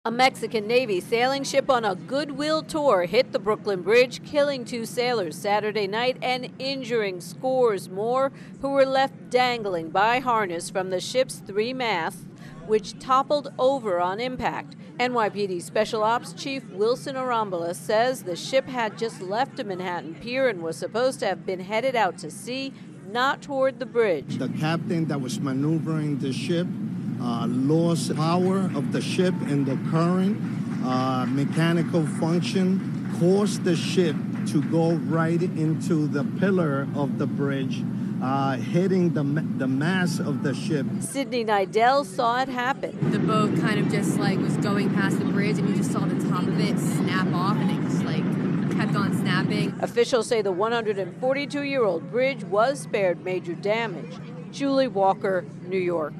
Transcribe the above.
A Mexican Navy sailing ship on a goodwill tour hit the Brooklyn Bridge, killing 2 sailors Saturday night and injuring scores more who were left dangling by harness from the ship's 3 masts, which toppled over on impact. NYPD Special Ops Chief Wilson Arambola says the ship had just left a Manhattan pier and was supposed to have been headed out to sea, not toward the bridge. The captain that was maneuvering the ship lost power of the ship and the current mechanical function caused the ship to go right into the pillar of the bridge, hitting the mast of the ship. Sydney Nidell saw it happen. The boat kind of just was going past the bridge, and you just saw the top of it snap off, and it just kept on snapping. Officials say the 142-year-old bridge was spared major damage. Julie Walker, New York.